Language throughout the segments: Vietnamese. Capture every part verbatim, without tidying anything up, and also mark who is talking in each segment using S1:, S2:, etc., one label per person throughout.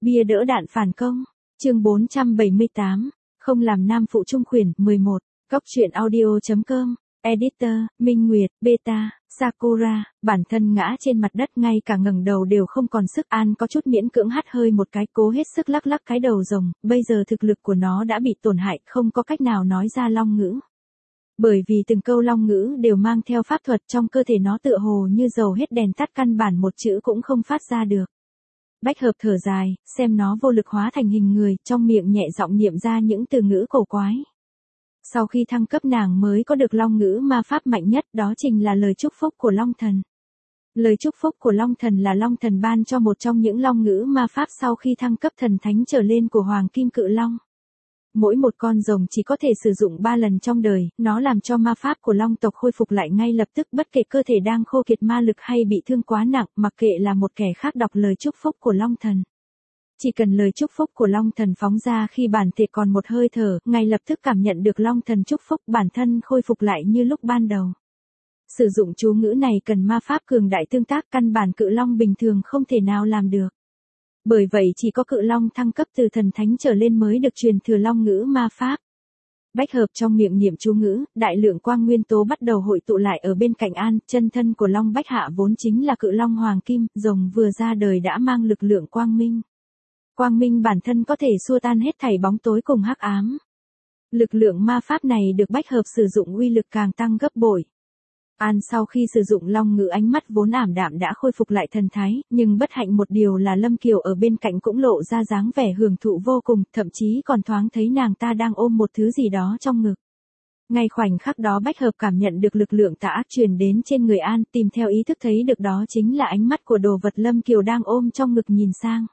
S1: Bia đỡ đạn phản công. Chương bốn trăm bảy mươi tám. Không làm nam phụ trung khuyển. mười một. Cóc truyện audio.com. Editor, Minh Nguyệt, Beta, Sakura. Bản thân ngã trên mặt đất ngay cả ngẩng đầu đều không còn sức. An có chút miễn cưỡng hắt hơi một cái, cố hết sức lắc lắc cái đầu rồng. Bây giờ thực lực của nó đã bị tổn hại, không có cách nào nói ra long ngữ. Bởi vì từng câu long ngữ đều mang theo pháp thuật, trong cơ thể nó tựa hồ như dầu hết đèn tắt, căn bản một chữ cũng không phát ra được. Bách hợp thở dài, xem nó vô lực hóa thành hình người, trong miệng nhẹ giọng niệm ra những từ ngữ cổ quái. Sau khi thăng cấp nàng mới có được long ngữ ma pháp mạnh nhất, đó chính là lời chúc phúc của long thần. Lời chúc phúc của long thần là long thần ban cho một trong những long ngữ ma pháp sau khi thăng cấp thần thánh trở lên của hoàng kim cự long. Mỗi một con rồng chỉ có thể sử dụng ba lần trong đời, nó làm cho ma pháp của long tộc khôi phục lại ngay lập tức, bất kể cơ thể đang khô kiệt ma lực hay bị thương quá nặng, mặc kệ là một kẻ khác đọc lời chúc phúc của long thần. Chỉ cần lời chúc phúc của long thần phóng ra khi bản thể còn một hơi thở, ngay lập tức cảm nhận được long thần chúc phúc, bản thân khôi phục lại như lúc ban đầu. Sử dụng chú ngữ này cần ma pháp cường đại tương tác, căn bản cự long bình thường không thể nào làm được. Bởi vậy chỉ có cự long thăng cấp từ thần thánh trở lên mới được truyền thừa long ngữ ma pháp. Bách hợp trong miệng niệm chú ngữ, đại lượng quang nguyên tố bắt đầu hội tụ lại ở bên cạnh An, chân thân của long bách hạ vốn chính là cự long hoàng kim, rồng vừa ra đời đã mang lực lượng quang minh. Quang minh bản thân có thể xua tan hết thảy bóng tối cùng hắc ám. Lực lượng ma pháp này được bách hợp sử dụng uy lực càng tăng gấp bội. An sau khi sử dụng long ngữ ánh mắt vốn ảm đạm đã khôi phục lại thần thái, nhưng bất hạnh một điều là Lâm Kiều ở bên cạnh cũng lộ ra dáng vẻ hưởng thụ vô cùng, thậm chí còn thoáng thấy nàng ta đang ôm một thứ gì đó trong ngực. Ngay khoảnh khắc đó bách hợp cảm nhận được lực lượng tà ác truyền đến trên người An, tìm theo ý thức thấy được đó chính là ánh mắt của đồ vật Lâm Kiều đang ôm trong ngực nhìn sang.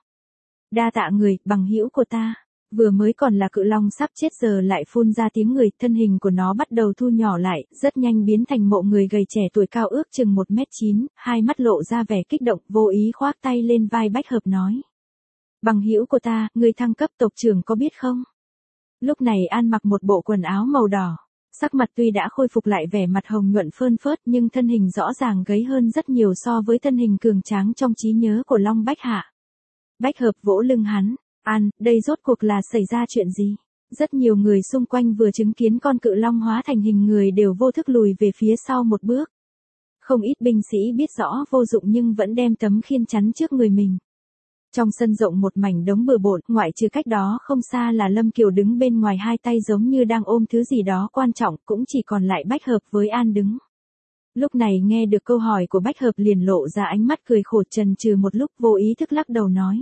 S1: Đa tạ người, bằng hữu của ta. Vừa mới còn là cự long sắp chết giờ lại phun ra tiếng người, thân hình của nó bắt đầu thu nhỏ lại, rất nhanh biến thành mộ người gầy trẻ tuổi cao ước chừng một mét chín, hai mắt lộ ra vẻ kích động, vô ý khoác tay lên vai bách hợp nói. Bằng hữu của ta, người thăng cấp tộc trưởng có biết không? Lúc này An mặc một bộ quần áo màu đỏ, sắc mặt tuy đã khôi phục lại vẻ mặt hồng nhuận phơn phớt nhưng thân hình rõ ràng gầy hơn rất nhiều so với thân hình cường tráng trong trí nhớ của long bách hạ. Bách hợp vỗ lưng hắn. An, đây rốt cuộc là xảy ra chuyện gì? Rất nhiều người xung quanh vừa chứng kiến con cự long hóa thành hình người đều vô thức lùi về phía sau một bước. Không ít binh sĩ biết rõ vô dụng nhưng vẫn đem tấm khiên chắn trước người mình. Trong sân rộng một mảnh đống bừa bộn, ngoại trừ cách đó không xa là Lâm Kiều đứng bên ngoài hai tay giống như đang ôm thứ gì đó quan trọng, cũng chỉ còn lại bách hợp với An đứng. Lúc này nghe được câu hỏi của bách hợp liền lộ ra ánh mắt cười khổ, chần chừ một lúc vô ý thức lắc đầu nói.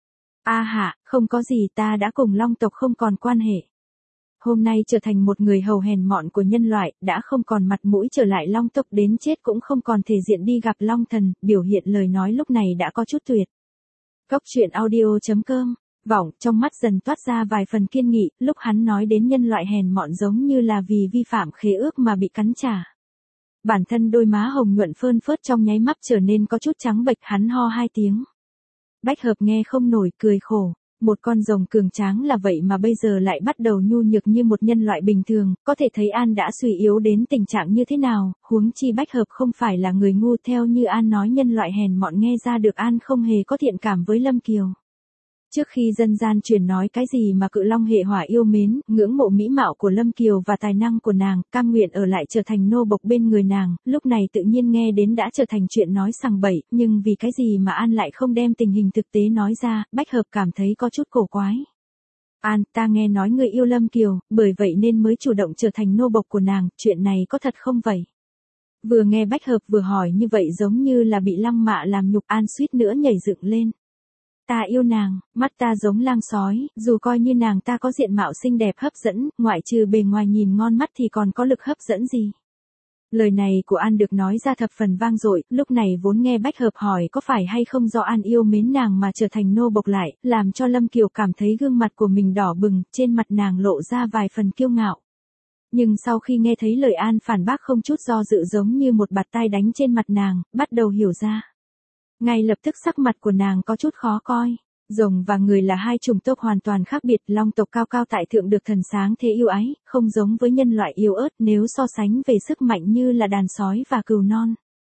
S1: A hạ, không có gì, ta đã cùng long tộc không còn quan hệ. Hôm nay trở thành một người hầu hèn mọn của nhân loại, đã không còn mặt mũi trở lại long tộc, đến chết cũng không còn thể diện đi gặp long thần, biểu hiện lời nói lúc này đã có chút tuyệt. Cóc truyện audio.com. Vọng trong mắt dần toát ra vài phần kiên nghị, lúc hắn nói đến nhân loại hèn mọn giống như là vì vi phạm khế ước mà bị cắn trả. Bản thân đôi má hồng nhuận phơn phớt trong nháy mắt trở nên có chút trắng bệch, hắn ho hai tiếng. Bách hợp nghe không nổi, cười khổ. Một con rồng cường tráng là vậy mà bây giờ lại bắt đầu nhu nhược như một nhân loại bình thường, có thể thấy An đã suy yếu đến tình trạng như thế nào, huống chi bách hợp không phải là người ngu, theo như An nói nhân loại hèn mọn nghe ra được An không hề có thiện cảm với Lâm Kiều. Trước khi dân gian truyền nói cái gì mà cự long hệ hỏa yêu mến, ngưỡng mộ mỹ mạo của Lâm Kiều và tài năng của nàng, cam nguyện ở lại trở thành nô bộc bên người nàng, lúc này tự nhiên nghe đến đã trở thành chuyện nói sằng bậy, nhưng vì cái gì mà An lại không đem tình hình thực tế nói ra, bách hợp cảm thấy có chút cổ quái. An, ta nghe nói người yêu Lâm Kiều, bởi vậy nên mới chủ động trở thành nô bộc của nàng, chuyện này có thật không vậy? Vừa nghe bách hợp vừa hỏi như vậy giống như là bị lăng mạ làm nhục, An suýt nữa nhảy dựng lên. Ta yêu nàng, mắt ta giống lang sói, dù coi như nàng ta có diện mạo xinh đẹp hấp dẫn, ngoại trừ bề ngoài nhìn ngon mắt thì còn có lực hấp dẫn gì. Lời này của An được nói ra thập phần vang dội, lúc này vốn nghe bách hợp hỏi có phải hay không do An yêu mến nàng mà trở thành nô bộc lại, làm cho Lâm Kiều cảm thấy gương mặt của mình đỏ bừng, trên mặt nàng lộ ra vài phần kiêu ngạo. Nhưng sau khi nghe thấy lời An phản bác không chút do dự giống như một bạt tai đánh trên mặt nàng, bắt đầu hiểu ra. Ngay lập tức sắc mặt của nàng có chút khó coi. Rồng và người là hai chủng tộc hoàn toàn khác biệt, long tộc cao cao tại thượng được thần sáng thế yêu ái, không giống với nhân loại yếu ớt nếu so sánh về sức mạnh như là đàn sói và cừu non.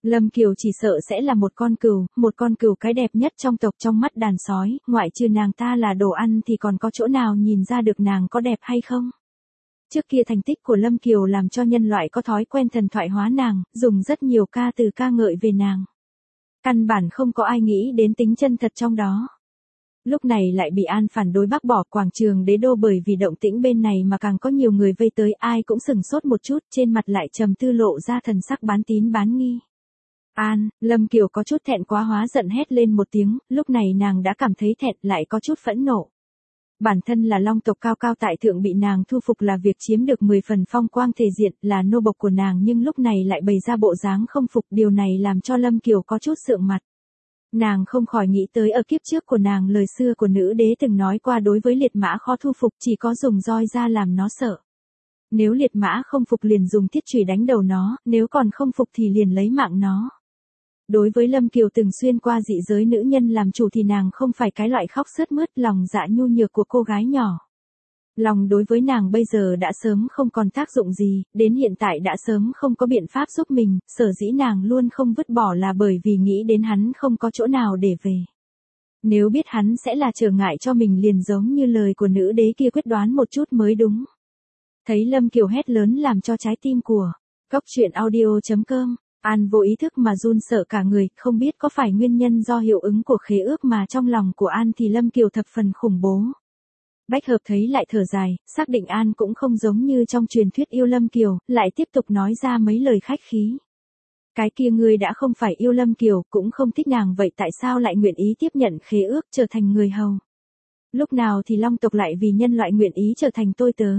S1: Lâm Kiều chỉ sợ sẽ là một con cừu, một con cừu cái đẹp nhất trong tộc trong mắt đàn sói, ngoại trừ nàng ta là đồ ăn thì còn có chỗ nào nhìn ra được nàng có đẹp hay không. Trước kia thành tích của Lâm Kiều làm cho nhân loại có thói quen thần thoại hóa nàng, dùng rất nhiều ca từ ca ngợi về nàng. Căn bản không có ai nghĩ đến tính chân thật trong đó. Lúc này lại bị An phản đối bác bỏ quảng trường đế đô bởi vì động tĩnh bên này mà càng có nhiều người vây tới, ai cũng sừng sốt một chút, trên mặt lại trầm tư lộ ra thần sắc bán tín bán nghi. An, Lâm Kiều có chút thẹn quá hóa giận hét lên một tiếng, lúc này nàng đã cảm thấy thẹn lại có chút phẫn nộ. Bản thân là long tộc cao cao tại thượng bị nàng thu phục là việc chiếm được mười phần phong quang thể diện, là nô bộc của nàng, nhưng lúc này lại bày ra bộ dáng không phục, điều này làm cho Lâm Kiều có chút sượng mặt. Nàng không khỏi nghĩ tới ở kiếp trước của nàng, lời xưa của nữ đế từng nói qua, đối với liệt mã khó thu phục chỉ có dùng roi ra làm nó sợ. Nếu liệt mã không phục liền dùng thiết chùy đánh đầu nó, nếu còn không phục thì liền lấy mạng nó. Đối với Lâm Kiều từng xuyên qua dị giới nữ nhân làm chủ thì nàng không phải cái loại khóc sướt mướt lòng dạ nhu nhược của cô gái nhỏ. Lòng đối với nàng bây giờ đã sớm không còn tác dụng gì, đến hiện tại đã sớm không có biện pháp giúp mình, sở dĩ nàng luôn không vứt bỏ là bởi vì nghĩ đến hắn không có chỗ nào để về. Nếu biết hắn sẽ là trở ngại cho mình liền giống như lời của nữ đế kia quyết đoán một chút mới đúng. Thấy Lâm Kiều hét lớn làm cho trái tim của Cốc Truyện Audio chấm com An vô ý thức mà run sợ cả người, không biết có phải nguyên nhân do hiệu ứng của khế ước mà trong lòng của An thì Lâm Kiều thập phần khủng bố. Bách hợp thấy lại thở dài, xác định An cũng không giống như trong truyền thuyết yêu Lâm Kiều, lại tiếp tục nói ra mấy lời khách khí. Cái kia ngươi đã không phải yêu Lâm Kiều, cũng không thích nàng, vậy tại sao lại nguyện ý tiếp nhận khế ước trở thành người hầu? Lúc nào thì long tộc lại vì nhân loại nguyện ý trở thành tôi tớ?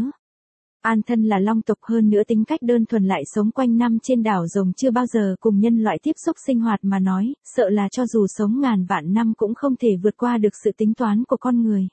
S1: An thân là long tộc, hơn nữa tính cách đơn thuần, lại sống quanh năm trên đảo rồng, chưa bao giờ cùng nhân loại tiếp xúc sinh hoạt mà nói, sợ là cho dù sống ngàn vạn năm cũng không thể vượt qua được sự tính toán của con người.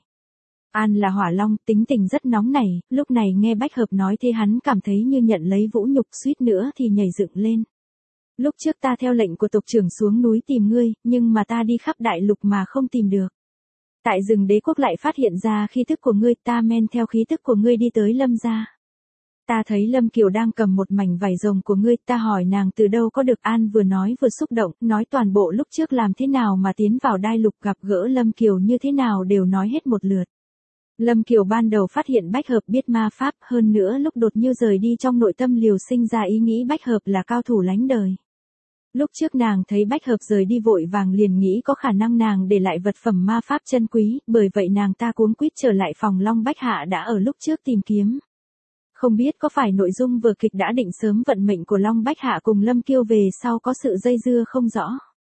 S1: An là hỏa long, tính tình rất nóng nảy, lúc này nghe Bách Hợp nói thế hắn cảm thấy như nhận lấy vũ nhục, suýt nữa thì nhảy dựng lên. Lúc trước ta theo lệnh của tộc trưởng xuống núi tìm ngươi, nhưng mà ta đi khắp đại lục mà không tìm được. Tại rừng đế quốc lại phát hiện ra khí tức của ngươi, ta men theo khí tức của ngươi đi tới Lâm gia. Ta thấy Lâm Kiều đang cầm một mảnh vải rồng của ngươi, ta hỏi nàng từ đâu có được. An vừa nói vừa xúc động, nói toàn bộ lúc trước làm thế nào mà tiến vào đai lục, gặp gỡ Lâm Kiều như thế nào đều nói hết một lượt. Lâm Kiều ban đầu phát hiện Bách Hợp biết ma pháp, hơn nữa lúc đột như rời đi trong nội tâm liều sinh ra ý nghĩ Bách Hợp là cao thủ lánh đời. Lúc trước nàng thấy Bách Hợp rời đi vội vàng liền nghĩ có khả năng nàng để lại vật phẩm ma pháp chân quý, bởi vậy nàng ta cuống quýt trở lại phòng Long Bách Hạ đã ở lúc trước tìm kiếm. Không biết có phải nội dung vở kịch đã định sớm vận mệnh của Long Bách Hạ cùng Lâm Kiều về sau có sự dây dưa không rõ.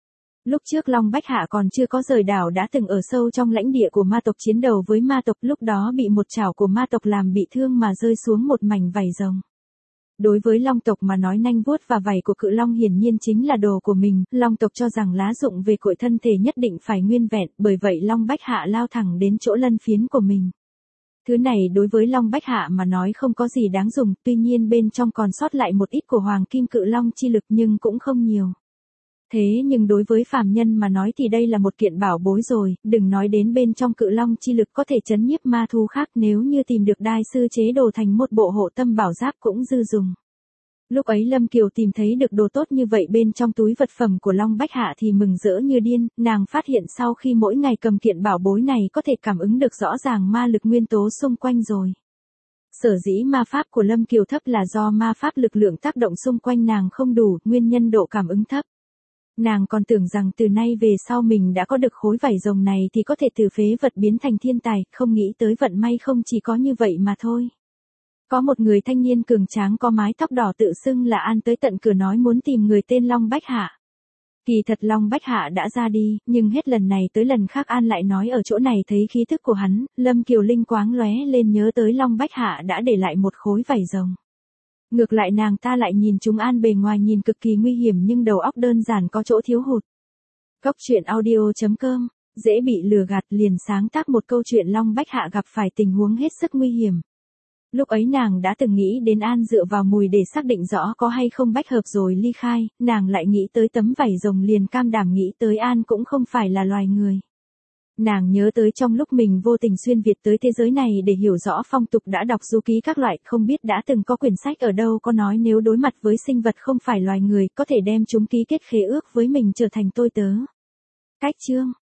S1: Lúc trước Long Bách Hạ còn chưa có rời đảo đã từng ở sâu trong lãnh địa của ma tộc chiến đấu với ma tộc, lúc đó bị một chảo của ma tộc làm bị thương mà rơi xuống một mảnh vảy rồng. Đối với long tộc mà nói, nanh vuốt và vảy của cự long hiển nhiên chính là đồ của mình, long tộc cho rằng lá dụng về cội thân thể nhất định phải nguyên vẹn, bởi vậy Long Bách Hạ lao thẳng đến chỗ lân phiến của mình. Thứ này đối với Long Bách Hạ mà nói không có gì đáng dùng, tuy nhiên bên trong còn sót lại một ít của hoàng kim cự long chi lực nhưng cũng không nhiều. Thế nhưng đối với phàm nhân mà nói thì đây là một kiện bảo bối rồi, đừng nói đến bên trong cự long chi lực có thể chấn nhiếp ma thú khác, nếu như tìm được đai sư chế đồ thành một bộ hộ tâm bảo giáp cũng dư dùng. Lúc ấy Lâm Kiều tìm thấy được đồ tốt như vậy bên trong túi vật phẩm của Long Bách Hạ thì mừng rỡ như điên, nàng phát hiện sau khi mỗi ngày cầm kiện bảo bối này có thể cảm ứng được rõ ràng ma lực nguyên tố xung quanh rồi. Sở dĩ ma pháp của Lâm Kiều thấp là do ma pháp lực lượng tác động xung quanh nàng không đủ, nguyên nhân độ cảm ứng thấp. Nàng còn tưởng rằng từ nay về sau mình đã có được khối vảy rồng này thì có thể từ phế vật biến thành thiên tài, không nghĩ tới vận may không chỉ có như vậy mà thôi. Có một người thanh niên cường tráng có mái tóc đỏ tự xưng là An tới tận cửa nói muốn tìm người tên Long Bách Hạ. Kỳ thật Long Bách Hạ đã ra đi, nhưng hết lần này tới lần khác An lại nói ở chỗ này thấy khí thức của hắn, Lâm Kiều linh quáng lóe lên nhớ tới Long Bách Hạ đã để lại một khối vảy rồng. Ngược lại nàng ta lại nhìn chúng An bề ngoài nhìn cực kỳ nguy hiểm nhưng đầu óc đơn giản có chỗ thiếu hụt. Cốc Truyện Audio chấm com, dễ bị lừa gạt liền sáng tác một câu chuyện Long Bách Hạ gặp phải tình huống hết sức nguy hiểm. Lúc ấy nàng đã từng nghĩ đến An dựa vào mùi để xác định rõ có hay không Bách Hợp rồi ly khai, nàng lại nghĩ tới tấm vảy rồng liền cam đảm nghĩ tới An cũng không phải là loài người. Nàng nhớ tới trong lúc mình vô tình xuyên Việt tới thế giới này để hiểu rõ phong tục đã đọc du ký các loại, không biết đã từng có quyển sách ở đâu có nói nếu đối mặt với sinh vật không phải loài người có thể đem chúng ký kết khế ước với mình trở thành tôi tớ. Cách chương